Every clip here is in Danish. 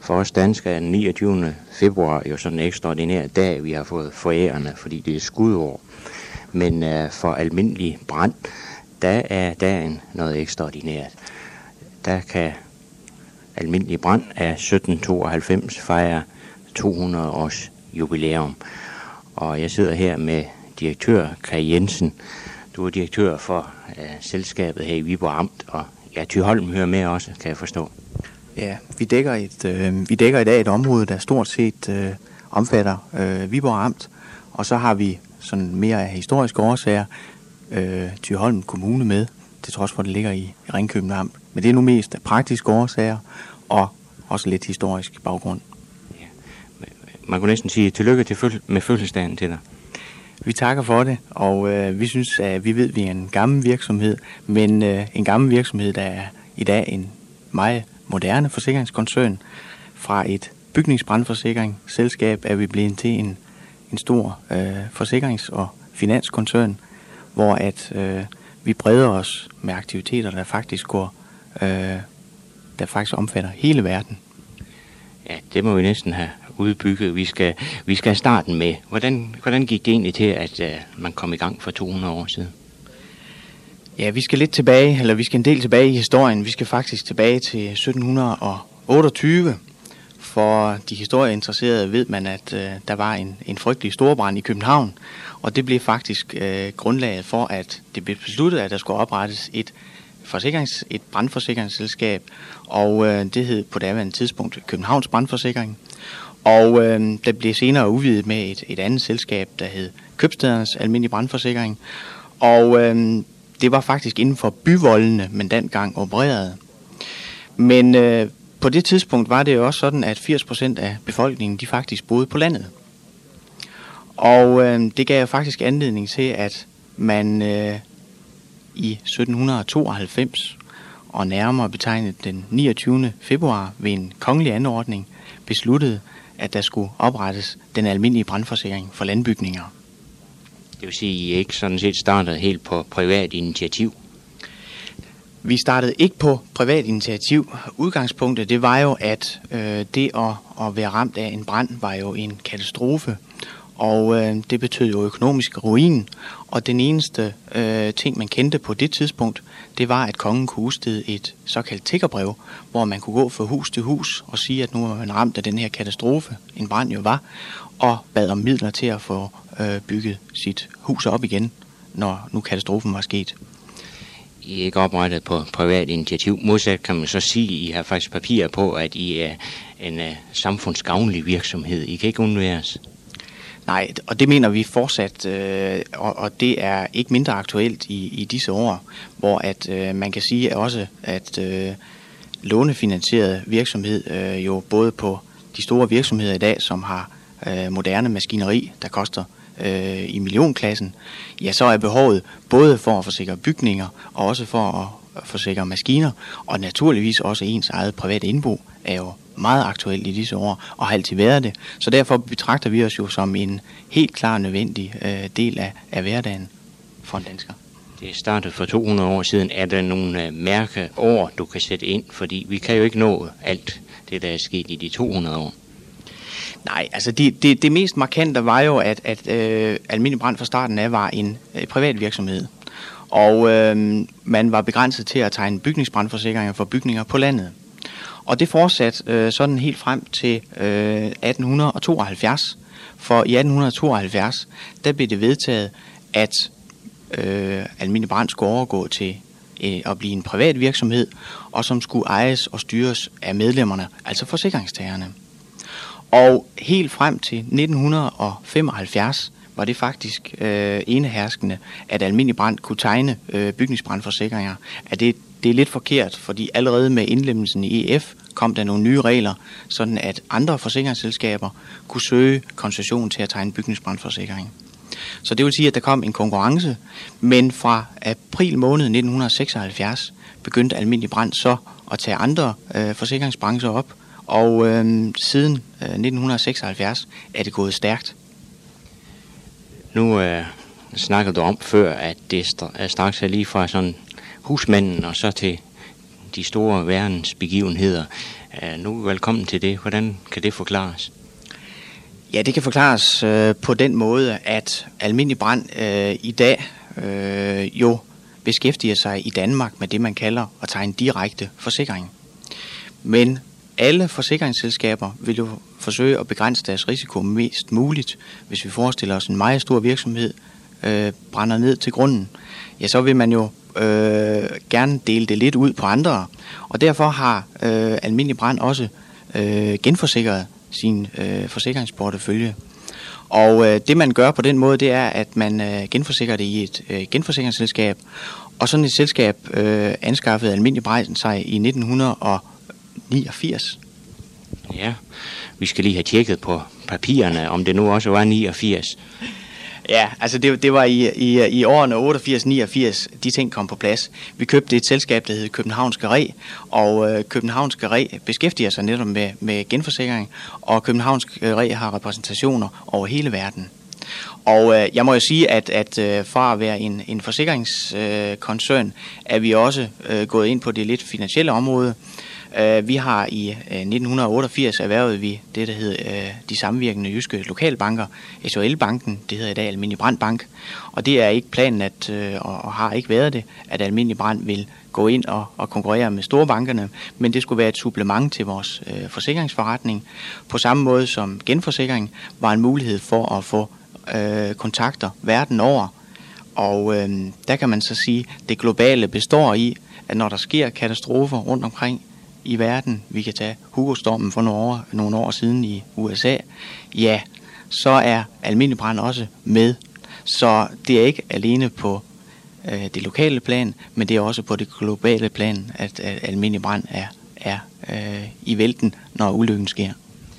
For os danskere er den 29. februar jo sådan en ekstraordinær dag, vi har fået forærende, fordi det er skudår. Men for almindelig brand, der er dagen noget ekstraordinært. Der kan almindelig brand af 1792 fejre 200 års jubilæum. Og jeg sidder her med direktør Kai Jensen. Du er direktør for selskabet her i Viborg Amt, og Thyholm hører med også, kan jeg forstå. Ja, vi dækker i dag et område, der stort set omfatter Viborg Amt, og så har vi sådan mere af historiske årsager Thyholm Kommune med, til trods for, at det ligger i Ringkøbing Amt. Men det er nu mest af praktiske årsager og også lidt historisk baggrund. Ja. Man kunne næsten sige tillykke med fødselsdagen til dig. Vi takker for det, og vi synes, at vi ved, at vi er en gammel virksomhed, men en gammel virksomhed, der er i dag en meget moderne forsikringskoncern. Fra et bygningsbrandforsikringsselskab er vi blevet til en stor forsikrings- og finanskoncern, hvor at vi breder os med aktiviteter, der faktisk omfatter hele verden. Ja, det må vi næsten have udbygget. Vi skal starten med. Hvordan gik det egentlig til, at man kom i gang for 200 år siden? Ja, vi skal en del tilbage i historien. Vi skal faktisk tilbage til 1728. For de historieinteresserede ved man, at der var en frygtelig storbrand i København, og det blev faktisk grundlaget for, at det blev besluttet, at der skulle oprettes et brandforsikringsselskab, og det hed på daværende tidspunkt Københavns Brandforsikring. Og der blev senere udvidet med et andet selskab, der hed Købstædernes Almindelige Brandforsikring, og det var faktisk inden for byvoldene, man dengang opererede. Men på det tidspunkt var det jo også sådan, at 80% af befolkningen, de faktisk boede på landet. Og det gav jo faktisk anledning til, at man i 1792, og nærmere betegnet den 29. februar ved en kongelig anordning, besluttede, at der skulle oprettes den almindelige brandforsikring for landbygninger. Det vil sige, at I ikke sådan set startede helt på privat initiativ? Vi startede ikke på privat initiativ. Udgangspunktet, det var jo, at det at være ramt af en brand var jo en katastrofe. Og det betød jo økonomisk ruin. Og den eneste ting, man kendte på det tidspunkt, det var, at kongen kunne udstede et såkaldt tiggerbrev, hvor man kunne gå fra hus til hus og sige, at nu var man ramt af den her katastrofe, en brand jo var, og bad om midler til at få bygget sit hus op igen, når nu katastrofen var sket. I er ikke oprettet på privat initiativ. Modsat kan man så sige, at I har faktisk papirer på, at I er en samfundsgavnlig virksomhed. I kan ikke undværes. Nej, og det mener vi fortsat, og det er ikke mindre aktuelt i disse år, hvor at man kan sige også, at lånefinansieret virksomhed jo både på de store virksomheder i dag, som har moderne maskineri, der koster i millionklassen, ja, så er behovet både for at forsikre bygninger og også for at forsikre maskiner, og naturligvis også ens eget private indbo er jo meget aktuelt i disse år, og har altid været det. Så derfor betragter vi os jo som en helt klar nødvendig del af hverdagen for en dansker. Det startede for 200 år siden. Er der nogle mærkeår, du kan sætte ind? Fordi vi kan jo ikke nå alt det, der er sket i de 200 år. Nej, altså det mest markante var jo, at Almindelig Brand fra starten af var en privat virksomhed. Og man var begrænset til at tegne bygningsbrandforsikringer for bygninger på landet. Og det fortsatte sådan helt frem til 1872. For i 1872, der blev det vedtaget, at Almindelig Brand skulle overgå til at blive en privat virksomhed, og som skulle ejes og styres af medlemmerne, altså forsikringstagerne. Og helt frem til 1975 var det faktisk eneherskende, at Almindelig Brand kunne tegne bygningsbrandforsikringer. At det er lidt forkert, fordi allerede med indlemmelsen i EF kom der nogle nye regler, sådan at andre forsikringsselskaber kunne søge koncession til at tegne bygningsbrandforsikring. Så det vil sige, at der kom en konkurrence, men fra april måned 1976 begyndte Almindelig Brand så at tage andre forsikringsbrancher op, og siden 1976 er det gået stærkt. Nu snakkede du om før, at det straks er lige fra sådan husmanden og så de store verdensbegivenheder. Nu er velkommen til det. Hvordan kan det forklares? Ja, det kan forklares på den måde, at Almindelig Brand i dag jo beskæftiger sig i Danmark med det, man kalder at tegne direkte forsikring. Men alle forsikringsselskaber vil jo forsøge at begrænse deres risiko mest muligt. Hvis vi forestiller os en meget stor virksomhed brænder ned til grunden, ja, så vil man jo gerne dele det lidt ud på andre. Og derfor har Almindelig Brand også genforsikret sin forsikringsportefølje. Og det man gør på den måde, det er, at man genforsikrer det i et genforsikringsselskab. Og sådan et selskab anskaffede Almindelig Brand sig i 1989. Ja, vi skal lige have tjekket på papirerne, om det nu også var 89. Ja, altså det var i årene 88-89, de ting kom på plads. Vi købte et selskab, der hed Københavnske Re, og Københavnske Re beskæftiger sig netop med genforsikring, og Københavnske Re har repræsentationer over hele verden. Og jeg må jo sige, at fra at være en forsikringskoncern, er vi også gået ind på det lidt finansielle område. Vi har i 1988 erhvervet vi det, der hed de samvirkende jyske lokalbanker, SOL-banken, det hedder i dag Almindelig Brand Bank, og det er ikke planen, og har ikke været det, at Almindelig Brand vil gå ind og konkurrere med store bankerne, men det skulle være et supplement til vores forsikringsforretning, på samme måde som genforsikring var en mulighed for at få kontakter verden over, og der kan man så sige, at det globale består i, at når der sker katastrofer rundt omkring i verden, vi kan tage Hugo-stormen for nogle år siden i USA, ja, så er Almindelig Brand også med. Så det er ikke alene på det lokale plan, men det er også på det globale plan, at Almindelig Brand er i vælten, når ulykken sker.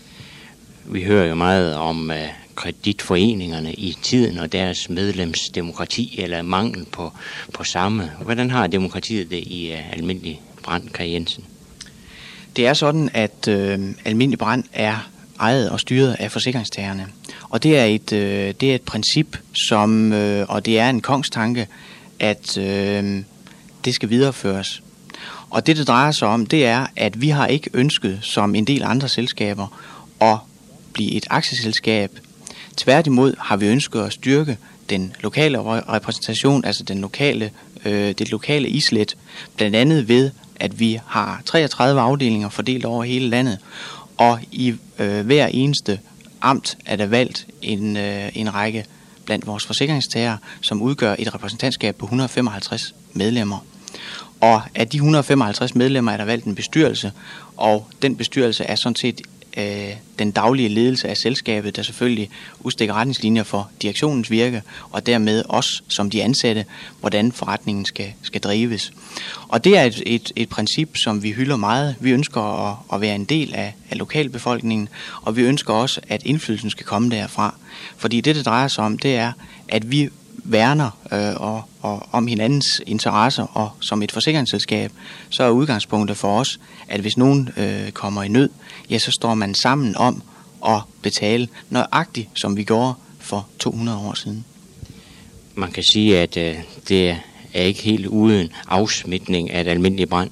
Vi hører jo meget om kreditforeningerne i tiden og deres medlemsdemokrati eller mangel på samme. Hvordan har demokratiet det i Almindelig Brand, Kaj Jensen? Det er sådan, at Almindelig Brand er ejet og styret af forsikringstagerne. Og det er et princip, og det er en kongstanke, at det skal videreføres. Og det drejer sig om, det er, at vi har ikke ønsket, som en del andre selskaber, at blive et aktieselskab. Tværtimod har vi ønsket at styrke den lokale repræsentation, altså det lokale islet, blandt andet ved, at vi har 33 afdelinger fordelt over hele landet, og i hver eneste amt er der valgt en række blandt vores forsikringstagere, som udgør et repræsentantskab på 155 medlemmer. Og af de 155 medlemmer er der valgt en bestyrelse, og den bestyrelse er sådan set den daglige ledelse af selskabet, der selvfølgelig udstikker retningslinjer for direktionens virke, og dermed også som de ansatte, hvordan forretningen skal drives. Og det er et princip, som vi hylder meget. Vi ønsker at være en del af lokalbefolkningen, og vi ønsker også, at indflydelsen skal komme derfra. Fordi det drejer sig om, det er, at vi værner om hinandens interesser, og som et forsikringsselskab, så er udgangspunktet for os, at hvis nogen kommer i nød, ja, så står man sammen om at betale nøjagtigt, som vi gjorde for 200 år siden. Man kan sige, at det er ikke helt uden afsmitning, at Almindelig Brand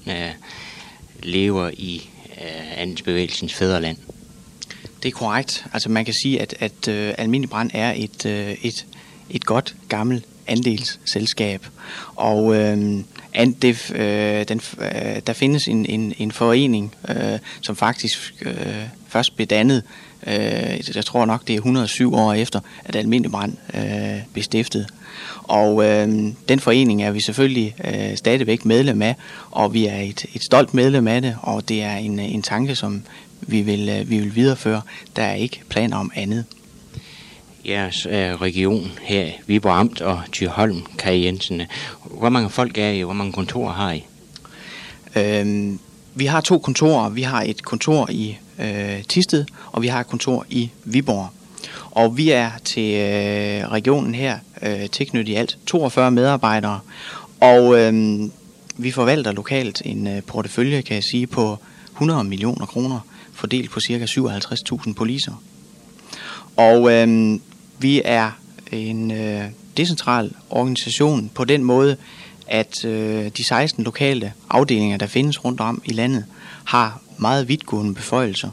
lever i andelsbevægelsens fædreland. Det er korrekt. Altså man kan sige, at Almindelig Brand er et godt gammelt andelsselskab, og der findes en forening, som faktisk først blev dannet, jeg tror nok det er 107 år efter, at Almindelig Brand blev stiftet. Og den forening er vi selvfølgelig stadigvæk medlem af, og vi er et stolt medlem af det, og det er en tanke, som vi vil videreføre. Der er ikke planer om andet. Jeres region her, Viborg Amt og Thyholm, Kaj Jensen. Hvor mange folk er I? Hvor mange kontorer har I? Vi har 2 kontorer. Vi har et kontor i Thisted, og vi har et kontor i Viborg. Og vi er til regionen her tilknyttet i alt 42 medarbejdere. Og vi forvalter lokalt en portefølje, kan jeg sige, på 100 millioner kroner, fordelt på ca. 57.000 policer. Og vi er en decentral organisation på den måde, at de 16 lokale afdelinger, der findes rundt om i landet, har meget vidtgående beføjelser.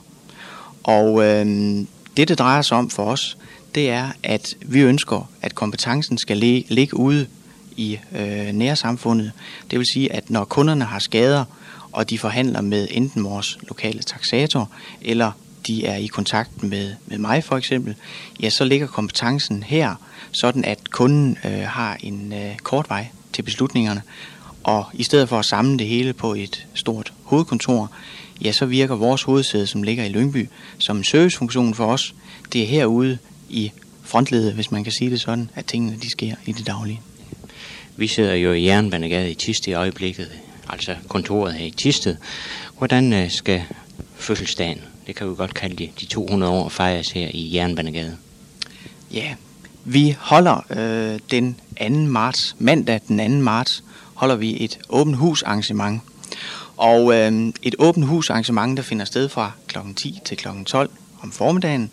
Og det drejer sig om for os, det er, at vi ønsker, at kompetencen skal ligge ude i nærsamfundet. Det vil sige, at når kunderne har skader, og de forhandler med enten vores lokale taksator, eller de er i kontakt med mig for eksempel, ja, så ligger kompetencen her, sådan at kunden har en kort vej til beslutningerne. Og i stedet for at samle det hele på et stort hovedkontor, ja, så virker vores hovedsæde, som ligger i Lyngby, som en servicefunktion for os. Det er herude i frontledet, hvis man kan sige det sådan, at tingene de sker i det daglige. Vi sidder jo i Jernbanegade i Thisted i øjeblikket, altså kontoret her i Thisted. Hvordan skal fødselsdagen, det kan vi godt kalde det, de 200 år fejres her i Jernbanegade? Ja, vi holder den 2. marts, mandag den 2. marts, holder vi et åbent hus arrangement. Og et åbent hus arrangement, der finder sted fra kl. 10 til kl. 12 om formiddagen.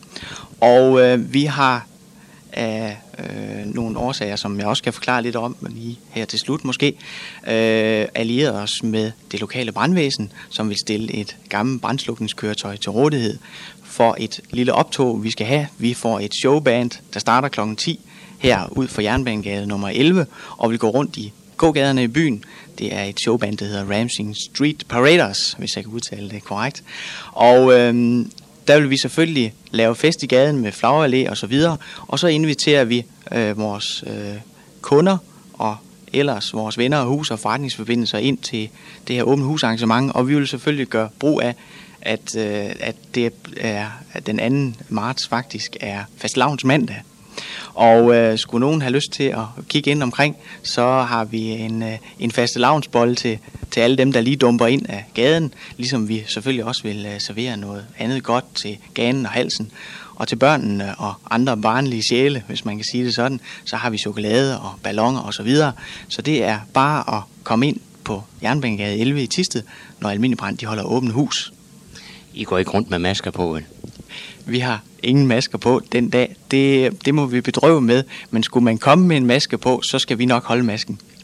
Og vi har af nogle årsager, som jeg også kan forklare lidt om lige her til slut måske, allieret os med det lokale brandvæsen, som vil stille et gammelt brandslukningskøretøj til rådighed for et lille optog, vi skal have. Vi får et showband, der starter kl. 10 her ud for Jernbanegade nummer 11, og vi går rundt i gågaderne i byen. Det er et showband, der hedder Ramsing Street Paraders, hvis jeg kan udtale det korrekt. Og der vil vi selvfølgelig lave fest i gaden med flagerallé og så videre, og så inviterer vi vores kunder og ellers vores venner og hus og forretningsforbindelser ind til det her åbne husarrangement, og vi vil selvfølgelig gøre brug af, at det er at den 2. marts faktisk er fastelavnsmandag. Og skulle nogen have lyst til at kigge ind omkring, så har vi en fastelavnsbolle til alle dem, der lige dumper ind af gaden, ligesom vi selvfølgelig også vil servere noget andet godt til ganen og halsen. Og til børnene og andre barnlige sjæle, hvis man kan sige det sådan, så har vi chokolade og balloner og så videre. Så det er bare at komme ind på Jernbanegade 11 i Thisted, når Almindelig Brand de holder åbent hus. I går ikke rundt med masker på, vel? Vi har ingen masker på den dag. Det må vi bedrøve med, men skulle man komme med en maske på, så skal vi nok holde masken.